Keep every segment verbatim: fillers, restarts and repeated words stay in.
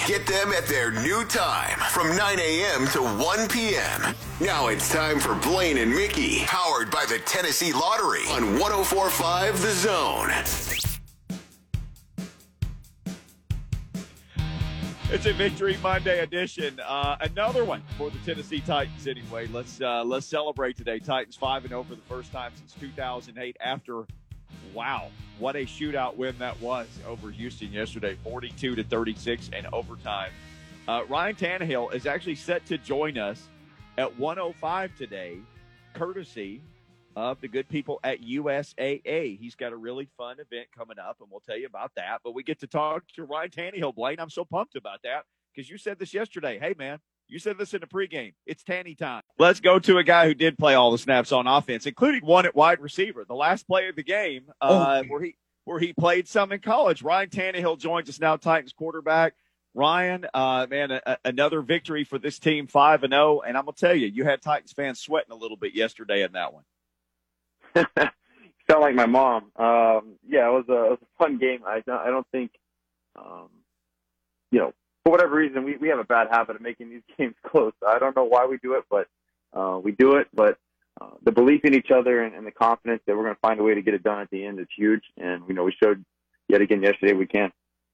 Get them at their new time from nine a.m. to one p.m. Now it's time for Blaine and Mickey, powered by the Tennessee Lottery on one oh four point five The Zone. It's a Victory Monday edition. Uh, another one for the Tennessee Titans anyway. Let's uh, let's celebrate today. Titans five and oh for the first time since two thousand eight after, wow, what a shootout win that was over Houston yesterday, forty-two to thirty-six in overtime. Uh, Ryan Tannehill is actually set to join us at one oh five today, courtesy of the good people at U S A A. He's got a really fun event coming up, and we'll tell you about that. But we get to talk to Ryan Tannehill, Blaine. I'm so pumped about that because you said this yesterday. Hey, man, you said this in the pregame. It's Tanny time. Let's go to a guy who did play all the snaps on offense, including one at wide receiver. The last play of the game uh, oh. where he where he played some in college. Ryan Tannehill joins us now, Titans quarterback. Ryan, uh, man, a, a, another victory for this team, five and oh. And I'm going to tell you, you had Titans fans sweating a little bit yesterday in that one. Sound like my mom. Um, yeah, it was, a, it was a fun game. I don't, I don't think, um, you know, for whatever reason, we, we have a bad habit of making these games close. I don't know why we do it, but uh, we do it. But uh, the belief in each other and, and the confidence that we're going to find a way to get it done at the end is huge. And, you know, we showed yet again yesterday we can.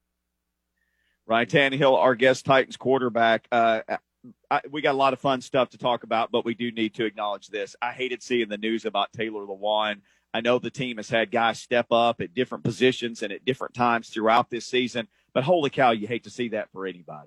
Ryan Tannehill, our guest Titans quarterback. Uh, I, we got a lot of fun stuff to talk about, but we do need to acknowledge this. I hated seeing the news about Taylor Lewan. I know the team has had guys step up at different positions and at different times throughout this season, but holy cow, you hate to see that for anybody.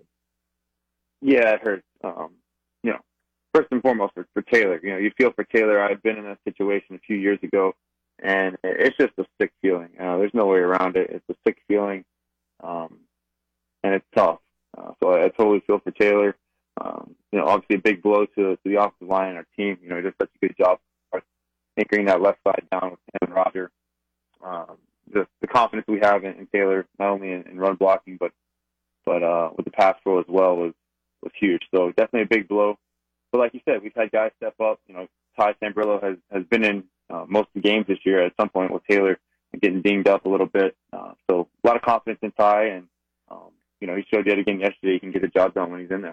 Yeah, it hurts. Um, you know, first and foremost for, for Taylor, you know, you feel for Taylor. I've been in that situation a few years ago, and it's just a sick feeling. Uh, there's no way around it. It's a sick feeling, um, and it's tough. Uh, so I, I totally feel for Taylor. Um, you know, obviously a big blow to, to the offensive line and our team. You know, he did such a good job of anchoring that left side down with him and Roger. Um, the, the confidence we have in, in Taylor, not only in, in run blocking, but but uh, with the pass pro as well, was was huge. So definitely a big blow. But like you said, we've had guys step up. You know, Ty Sambrailo has, has been in uh, most of the games this year at some point with Taylor getting dinged up a little bit. Uh, so a lot of confidence in Ty, and um, you know, he showed yet again yesterday he can get the job done when he's in there.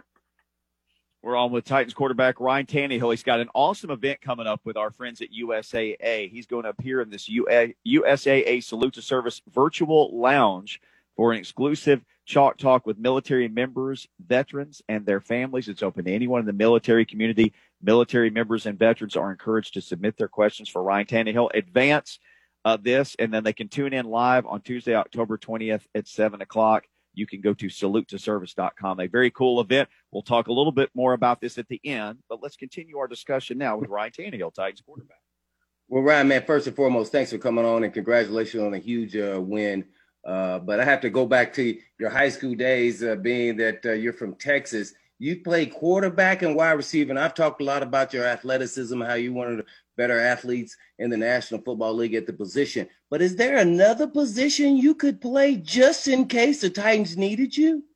We're on with Titans quarterback Ryan Tannehill. He's got an awesome event coming up with our friends at U S A A. He's going to appear in this U S A A Salute to Service virtual lounge for an exclusive chalk talk with military members, veterans, and their families. It's open to anyone in the military community. Military members and veterans are encouraged to submit their questions for Ryan Tannehill. Advance uh, this, and then they can tune in live on Tuesday, October twentieth at seven o'clock. You can go to salute to service dot com. A very cool event. We'll talk a little bit more about this at the end, but let's continue our discussion now with Ryan Tannehill, Titans quarterback. Well, Ryan, man, first and foremost, thanks for coming on and congratulations on a huge uh, win. Uh, but I have to go back to your high school days, uh, being that uh, you're from Texas. You played quarterback and wide receiver, and I've talked a lot about your athleticism, how you one of the better athletes in the National Football League at the position. But is there another position you could play just in case the Titans needed you?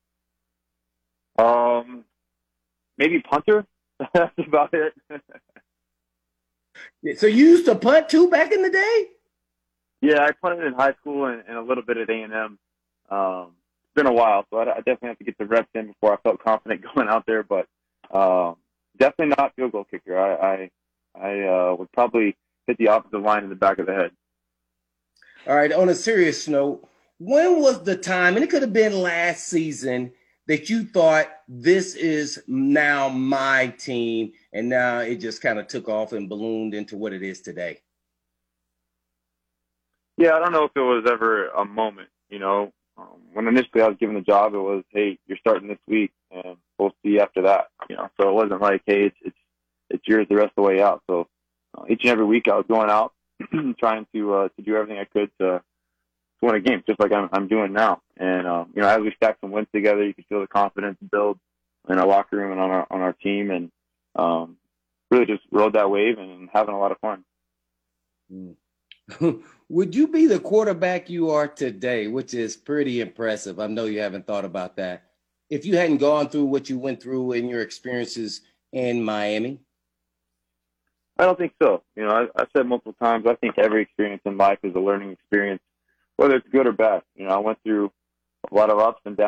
Um, maybe punter. That's about it. So you used to punt too back in the day? Yeah, I punted in high school and, and a little bit at A and M. Um, it's been a while, so I, I definitely have to get the reps in before I felt confident going out there. But um, definitely not field goal kicker. I I, I uh, would probably hit the opposite line in the back of the head. All right, on a serious note, when was the time, and it could have been last season, that you thought this is now my team, and now it just kind of took off and ballooned into what it is today? Yeah, I don't know if it was ever a moment, you know. Um, when initially I was given the job, it was, hey, you're starting this week, and we'll see after that, you know. So it wasn't like, hey, it's it's, it's yours the rest of the way out. So uh, each and every week I was going out, trying to uh, to do everything I could to, to win a game, just like I'm, I'm doing now. And, um, you know, as we stack some wins together, you can feel the confidence build in our locker room and on our on our team, and um, really just rode that wave and having a lot of fun. Mm. Would you be the quarterback you are today, which is pretty impressive? I know you haven't thought about that, if you hadn't gone through what you went through in your experiences in Miami? I don't think so. You know, I, I've said multiple times, I think every experience in life is a learning experience, whether it's good or bad. You know, I went through a lot of ups and downs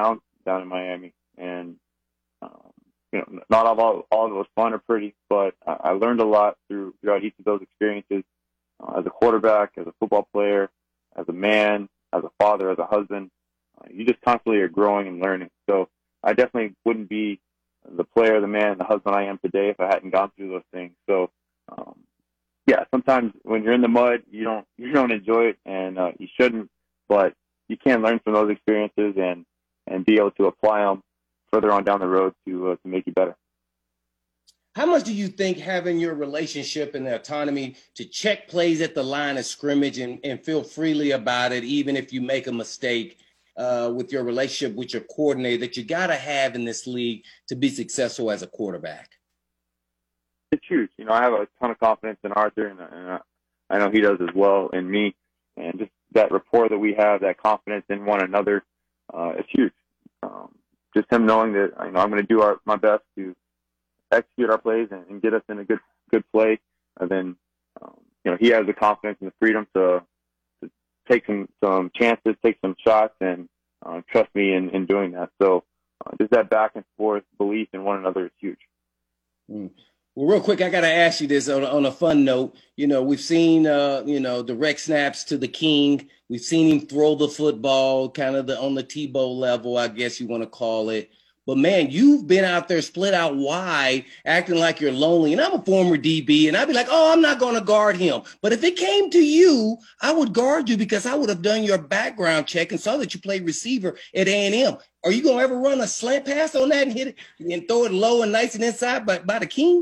down in Miami. And, um, you know, not all, all of it was fun or pretty, but I, I learned a lot through, throughout each of those experiences uh, as a quarterback, as a football player, as a man, as a father, as a husband. Uh, you just constantly are growing and learning. So I definitely wouldn't be the player, the man, the husband I am today if I hadn't gone through those things. So, um, yeah, sometimes when you're in the mud, you don't you don't enjoy it, and uh, you shouldn't. But you can learn from those experiences and, and be able to apply them further on down the road to uh, to make you better. How much do you think having your relationship and the autonomy to check plays at the line of scrimmage and, and feel freely about it, even if you make a mistake uh, with your relationship with your coordinator, that you got to have in this league to be successful as a quarterback? It's huge. You know, I have a ton of confidence in Arthur, and, and I know he does as well in me. And just that rapport that we have, that confidence in one another, uh, it's huge. Um, just him knowing that, you know, I'm going to do our, my best to execute our plays and, and get us in a good good play. And then, um, you know, he has the confidence and the freedom to, to take some, some chances, take some shots, and uh, trust me in, in doing that. So uh, just that back and forth belief in one another is huge. Mm. Well, real quick, I got to ask you this on, on a fun note. You know, we've seen, uh, you know, direct snaps to the king. We've seen him throw the football kind of the on the Tebow level, I guess you want to call it. But, man, you've been out there split out wide, acting like you're lonely. And I'm a former D B, and I'd be like, oh, I'm not going to guard him. But if it came to you, I would guard you because I would have done your background check and saw that you played receiver at A and M. Are you going to ever run a slant pass on that and hit it and throw it low and nice and inside by, by the king?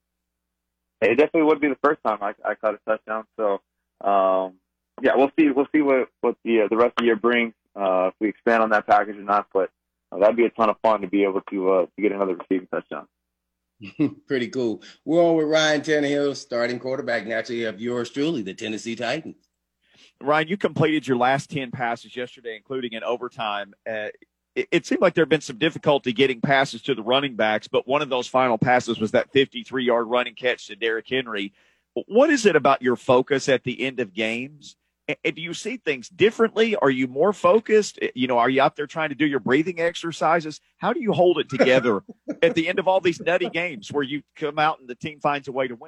It definitely would be the first time I, I caught a touchdown. So, um, yeah, we'll see. We'll see what what the uh, the rest of the year brings. Uh, if we expand on that package or not, but uh, that'd be a ton of fun to be able to uh, to get another receiving touchdown. Pretty cool. We're on with Ryan Tannehill, starting quarterback, naturally, of yours truly, the Tennessee Titans. Ryan, you completed your last ten passes yesterday, including in overtime. Uh, it, it seemed like there had been some difficulty getting passes to the running backs, but one of those final passes was that fifty-three-yard running catch to Derrick Henry. What is it about your focus at the end of games? And do you see things differently? Are you more focused? You know, are you out there trying to do your breathing exercises? How do you hold it together at the end of all these nutty games where you come out and the team finds a way to win?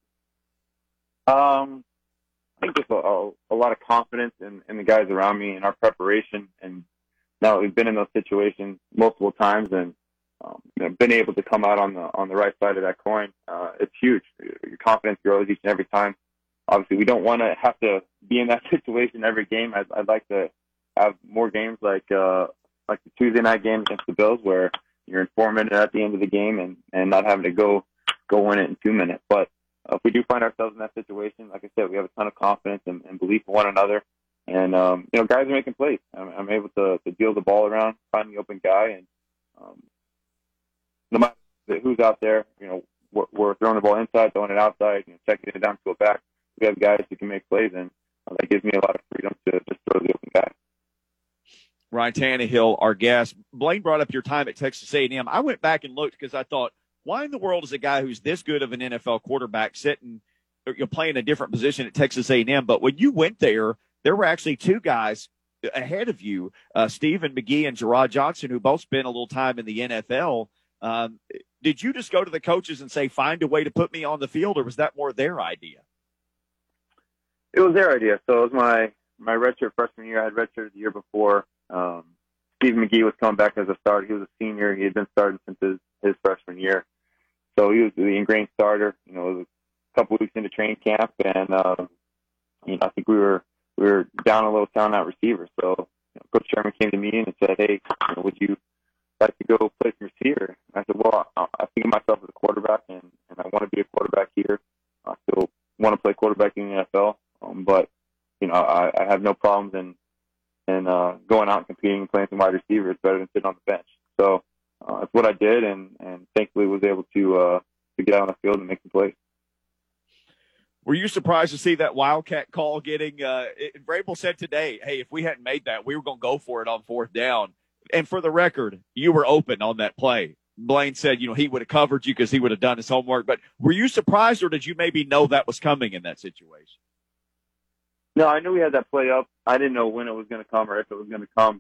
Um, I think just a, a, a lot of confidence in, in the guys around me and our preparation. And now that we've been in those situations multiple times and um, you know, been able to come out on the on the right side of that coin, uh, it's huge. Your confidence grows each and every time. Obviously, we don't want to have to be in that situation every game. I'd, I'd like to have more games like uh, like the Tuesday night game against the Bills, where you're in four minutes at the end of the game and, and not having to go go win it in two minutes. But uh, if we do find ourselves in that situation, like I said, we have a ton of confidence and, and belief in one another. And um, you know, guys are making plays. I'm, I'm able to, to deal the ball around, find the open guy, and um, no matter who's out there, you know, we're, we're throwing the ball inside, throwing it outside, you know, checking it down to a back. We have guys who can make plays, and uh, that gives me a lot of freedom to just throw the open guy. Ryan Tannehill, our guest. Blaine brought up your time at Texas A and M. I went back and looked because I thought, why in the world is a guy who's this good of an N F L quarterback sitting, you're playing a different position at Texas A and M? But when you went there, there were actually two guys ahead of you, uh, Stephen McGee and Gerard Johnson, who both spent a little time in the N F L. Um, did you just go to the coaches and say, find a way to put me on the field, or was that more their idea? It was their idea. So it was my, my redshirt freshman year. I had redshirted the year before. Um, Steve McGee was coming back as a starter. He was a senior. He had been starting since his, his freshman year. So he was the ingrained starter. You know, it was a couple weeks into training camp, and um, you know, I think we were we were down a little town out receiver. So you know, Coach Sherman came to me and said, "Hey, you know, would you like to go play some receiver?" And I said, "Well, I, I think of myself as a quarterback, and, and I want to be a quarterback here. I still want to play quarterback in the N F L." Um, but, you know, I, I have no problems in, in uh, going out and competing and playing some wide receiver. It's better than sitting on the bench. So uh, that's what I did, and, and thankfully was able to uh, to get out on the field and make some plays. Were you surprised to see that Wildcat call getting uh, – Vrabel said today, hey, if we hadn't made that, we were going to go for it on fourth down. And for the record, you were open on that play. Blaine said, you know, he would have covered you because he would have done his homework. But were you surprised, or did you maybe know that was coming in that situation? No, I knew we had that play up. I didn't know when it was going to come or if it was going to come.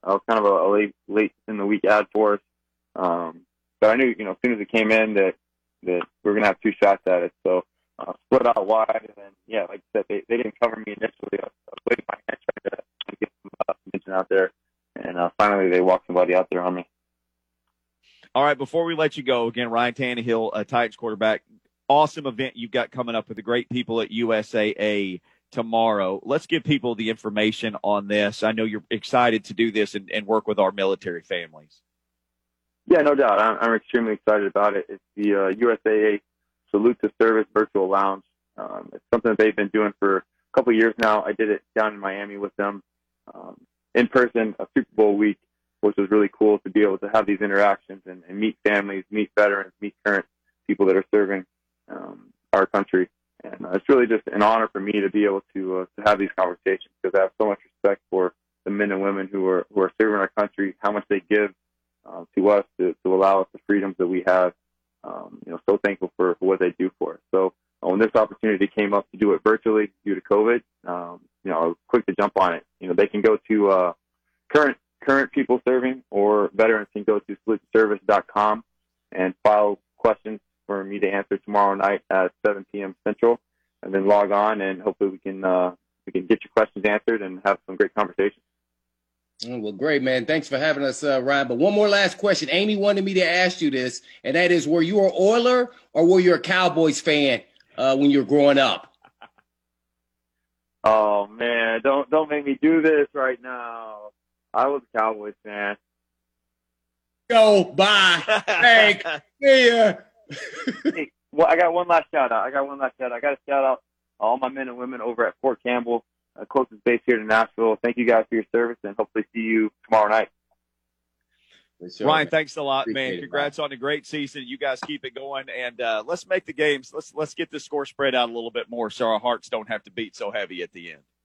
it was kind of a, a late, late in the week ad for us. Um, but I knew, you know, as soon as it came in that, that we were going to have two shots at it. So, uh, split out wide. And then, yeah, like I said, they, they didn't cover me initially. I was waiting my hand, trying to, to get some uh, attention out there. And uh, finally, they walked somebody out there on me. All right, before we let you go, again, Ryan Tannehill, a Titans quarterback, awesome event you've got coming up with the great people at U S A A tomorrow. Let's give people the information on this. I know you're excited to do this and, and work with our military families. Yeah, no doubt. I'm, I'm extremely excited about it. It's the uh, U S A A Salute to Service Virtual Lounge. Um, it's something that they've been doing for a couple of years now. I did it down in Miami with them um, in person, a Super Bowl week, which was really cool to be able to have these interactions and, and meet families, meet veterans, meet current people that are serving um, our country. And uh, it's really just an honor for me to be able to uh, to have these conversations, because I have so much respect for the men and women who are who are serving our country, how much they give uh, to us to, to allow us the freedoms that we have. Um, you know, so thankful for, for what they do for us. So uh, when this opportunity came up to do it virtually due to COVID, um, you know, I was quick to jump on it. You know, they can go to uh, current current people serving, or veterans can go to salute to service dot com and file questions for me to answer tomorrow night at seven p.m. Central, and then log on, and hopefully we can uh, we can get your questions answered and have some great conversations. Well, great, man. Thanks for having us, uh, Ryan. But one more last question. Amy wanted me to ask you this, and that is, were you an Oiler or were you a Cowboys fan uh, when you were growing up? Oh, man, don't don't make me do this right now. I was a Cowboys fan. Go, bye. Thank you. Hey, well, I got one last shout out. I got one last shout out. I got to shout out all my men and women over at Fort Campbell, uh, closest base here to Nashville. Thank you guys for your service, and hopefully see you tomorrow night. Sure, Ryan, man. Thanks a lot, Appreciate man. it, Congrats man. on a great season. You guys keep it going, and uh, let's make the games. Let's let's get the score spread out a little bit more, so our hearts don't have to beat so heavy at the end.